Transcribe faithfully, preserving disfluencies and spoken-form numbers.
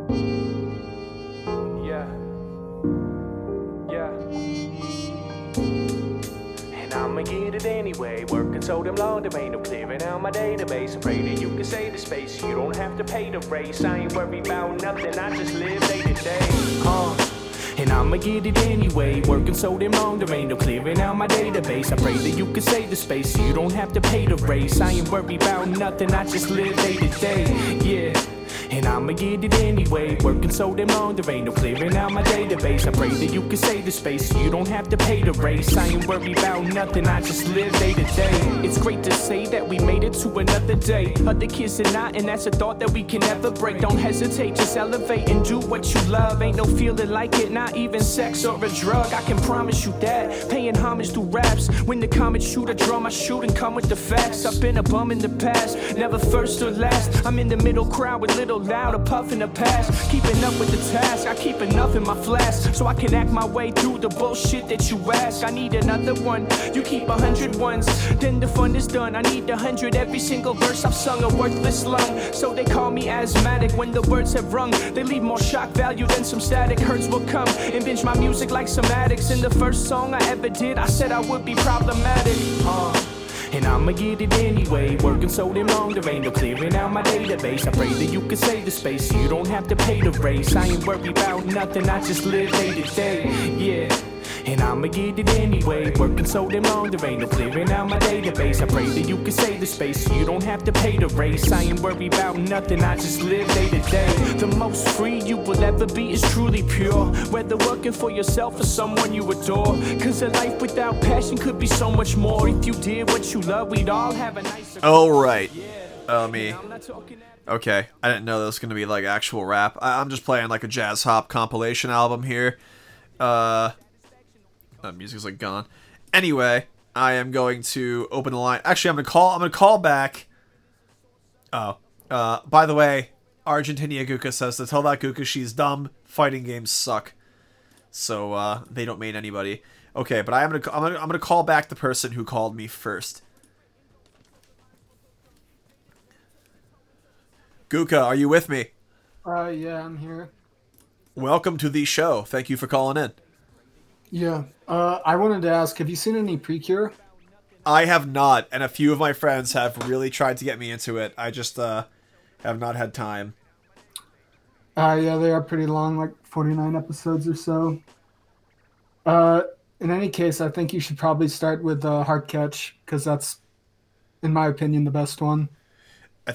Yeah. Yeah. And I'ma get it anyway. Working so damn long, there ain't no clearing out my database. I pray that you can save the space. You don't have to pay the race. I ain't worried about nothing. I just live day to day. Uh. And I'ma get it anyway. Working so damn long, there ain't no clearing out my database. I pray that you can save the space. You don't have to pay the race. I ain't worried about nothing. I just live day to day. Yeah. And I'ma get it anyway. Working so damn long, there ain't no clearing out my database. I pray that you can save the space. You don't have to pay the race. I ain't worried about nothing. I just live day to day. It's great to say that we made it to another day. Other kids are not, and that's a thought that we can never break. Don't hesitate, just elevate and do what you love. Ain't no feeling like it, not even sex or a drug. I can promise you that. Paying homage through raps. When the comments shoot, I draw my shoot and come with the facts. I've been a bum in the past, never first or last. I'm in the middle crowd with little loud, a puff in the past. Keeping up with the task, I keep enough in my flask so I can act my way through the bullshit that you ask. I need another one, you keep a hundred ones, then the fun is done. I need a hundred, every single verse I've sung a worthless lung. So they call me asthmatic when the words have rung. They leave more shock value than some static. Hurts will come and binge my music like some addicts. In the first song I ever did, I said I would be problematic. Uh. And I'ma get it anyway. Working so damn long, there ain't no clearing out my database. I pray that you can save the space. You don't have to pay the race. I ain't worried about nothing. I just live day to day. Yeah. And I'ma get it anyway. Working so damn long, there ain't no clearing out my database. I pray that you can save the space. You don't have to pay the race. I ain't worried about nothing. I just live day to day. The most free you will ever be is truly pure. Whether working for yourself or someone you adore. Cause a life without passion could be so much more. If you did what you love, we'd all have a nicer. Alright. Oh, me. Okay. I didn't know that was going to be like actual rap. I- I'm just playing like a jazz hop compilation album here. Uh... That music's like gone. Anyway, I am going to open the line. Actually, I'm gonna call. I'm gonna call back. Oh, uh, by the way, Argentinia Guka says to tell that Guka she's dumb. Fighting games suck, so uh, they don't mean anybody. Okay, but I am gonna. I'm gonna. I'm gonna call back the person who called me first. Guka, are you with me? Uh, yeah, I'm here. Welcome to the show. Thank you for calling in. Yeah. Uh, I wanted to ask, have you seen any Precure? I have not, and a few of my friends have really tried to get me into it. I just uh, have not had time. Uh, yeah, they are pretty long, like forty-nine episodes or so. Uh, in any case, I think you should probably start with uh, Heart Catch, because that's, in my opinion, the best one.